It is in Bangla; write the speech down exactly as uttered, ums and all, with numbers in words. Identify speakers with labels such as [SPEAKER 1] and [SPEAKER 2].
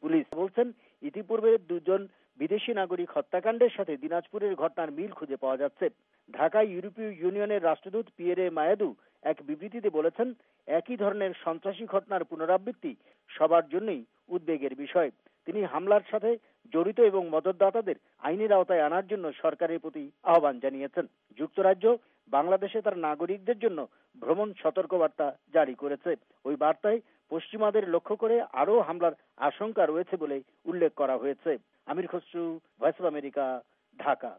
[SPEAKER 1] পুলিশ বলছেন, ইতিপূর্বে দুজন বিদেশি নাগরিক হত্যাকাণ্ডের সাথে দিনাজপুরের ঘটনার মিল খুঁজে পাওয়া যাচ্ছে। ঢাকায় ইউরোপীয় ইউনিয়নের রাষ্ট্রদূত পিয়েরে মায়াদু এক বিবৃতিতে বলেছেন, একই ধরনের সন্ত্রাসী ঘটনার পুনরাবৃত্তি সবার জন্যই উদ্বেগের বিষয়। তিনি হামলার সাথে জড়িত এবং মদতদাতাদের আইনের আওতায় আনার জন্য সরকারের প্রতি আহ্বান জানিয়েছেন। যুক্তরাজ্য বাংলাদেশে তার নাগরিকদের জন্য ভ্রমণ সতর্কবার্তা জারি করেছে। ওই বার্তায় পশ্চিমাদের লক্ষ্য করে আরও হামলার আশঙ্কা রয়েছে বলে উল্লেখ করা হয়েছে। Amir Khasru, voice of America, Dhaka.